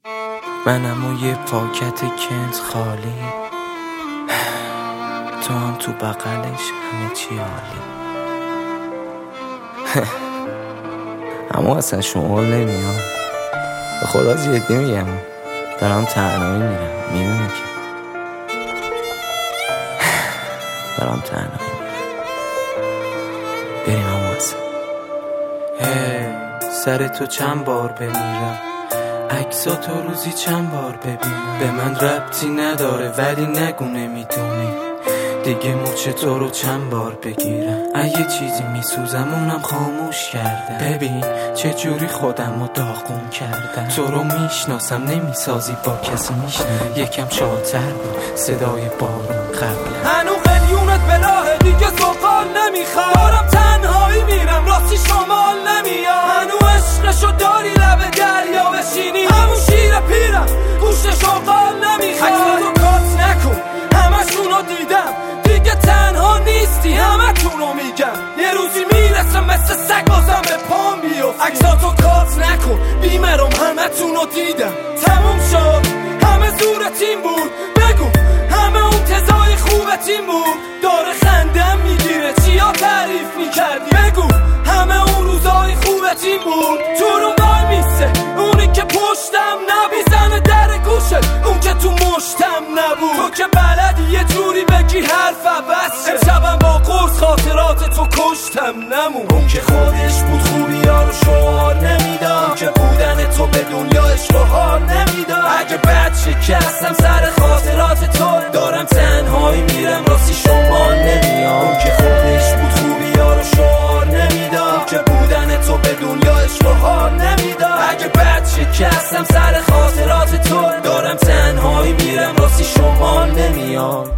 منم و یه پاکت کنز خالی، تو هم تو بغلش همه چی عالی. اما اصلا شما نمیام، به خدا جدی میگم دارم تنهایی میرم، میدونی که دارم تنهایی میرم. بریم اما اصلا سر تو چند بار بمیرم، عکسا تو روزی چند بار ببینم. به من ربطی نداره ولی نگو نمیدونی، دیگه مچ تو رو چند بار بگیرم. اگه چیزی میسوزم اونم خاموش کردم. ببین چه جوری خودم رو داغون کردم. تو رو میشناسم نمیسازی با کسی میشنم. یکم شادتر بود صدای بارون قبل. هنو قلیونت به راه دیگه سوقال نمیخواد. دارم تنهایی میرم راستی شمال نمیاد. هنو عشقشو داری لب دریا بشینی. همون شیر پیرم گوشت شغال نمیخواد. عکساتو کات نکن همشونو دیدم، دیگه تنها نیستی همه تونو میگم. یه روزی میرسم مثل سگ بازم به پام بیفتی. عکساتو کات نکن بیمرم همه تونو دیدم. تموم شد همه زور تیم بود، بگو همه اون تزای خوب تیم بود. داره خندم میگیره چیا تعریف میکردی. بگو همه اون روزای خوب تیم بود. تو رو وای میسه اونی که پشتم نبیزنه در گوشت، اون که تو مشتم نبود. تو که بلدی یه جوری بگی حرف عوض شه. شبم با قرص خاطرات تو کشتم نمون. اون که خودش بود خوبی ها رو شعار نمیداد، اون که بودن تو به دنیا عشق و حال نمیداد. اگه بد شکستم سر خاطرات تو، دارم تنهایی میرم راستی شمال نمیاد. اون که خودش بود خوبی ها رو شعار نمیداد، اون که بودن تو به دنیا عشق و حال نمیداد. اگه بد شکستم سر خاطرات تو، دارم تنهایی میرم راستی شمال نمیاد.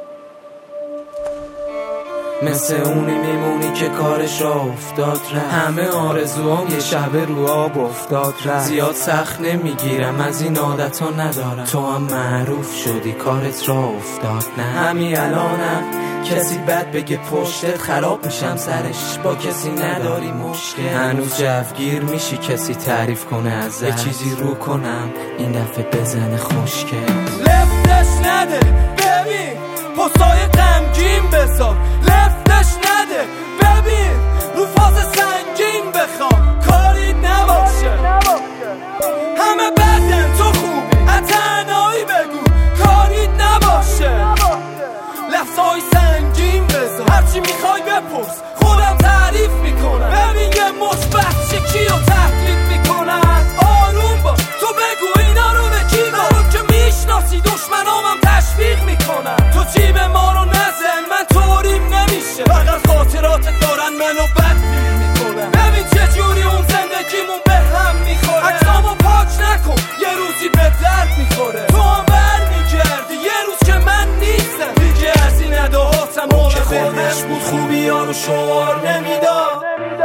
مثل اونی میمونی که کارش را افتاد رفت. همه آرزوام یه شب رو آب افتاد رفت. زیاد سخت نمیگیرم از این عادت ها ندارم. تو هم معروف شدی کارت را افتاد. نه همین الانم کسی بد بگه پشتت خراب میشم سرش. با کسی نداری مشکل، هنوز جوگیر میشی کسی تعریف کنه ازت. یه چیزی رو کنم این دفعه بزنه خوشگل. لفتش نده ببین پستای غمگین بسار. لفتش نده ببین رو فاز سنگین بخوام. کاری نباشه همه بدن تو خوبی، تنهایی بگو کاری نباشه. لفظای سنگین بذار هرچی میخوای بپرس خودم تعریف میکنم. ببین یه مثبت چکی رو تحلیل میکنن. آروم باش تو بگو اینا رو به کی رو که میشناسی دشمنامم تشویق میکنن. تو جیب ما رو نزن من طوریم نمیشه، فقط خاطراتت دارن منو بد فیل میکنن. ببین چه جوری اون زندگیمون به هم میخوره. عکسامو پاک نکن یه روزی به درد میخوره. تو هم برمیگردی یه روز که من نیستم دیگه. از این اداهاتم اون که خودش بود خوبی ها رو شعار نمیداد.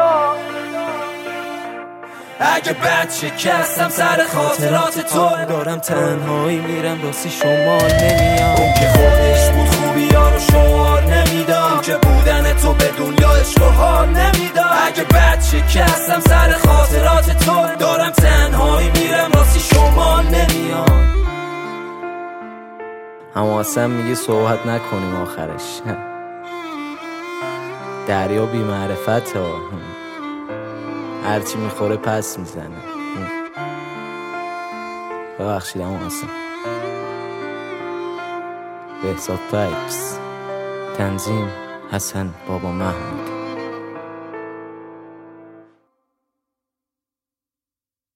اگه بد شکستم سر خاطرات تو، دارم تنهایی میرم راستی شمال نمیاد. اون که خودش بود خوبی ها رو شعار نمیداد، اون که بودن تو به دنیا عشق و حال نمیداد. اگه بد شکستم سر خاطرات تو، دارم تنهایی میرم راستی شمال نمیاد. اما اصلا میگه صحبت نکنیم آخرش. دریا بی معرفت ها، هرچی میخوره پس میزنه. ببخشید اما اصلا. بهزاد پیکس، تنظیم حسن بابا محمود.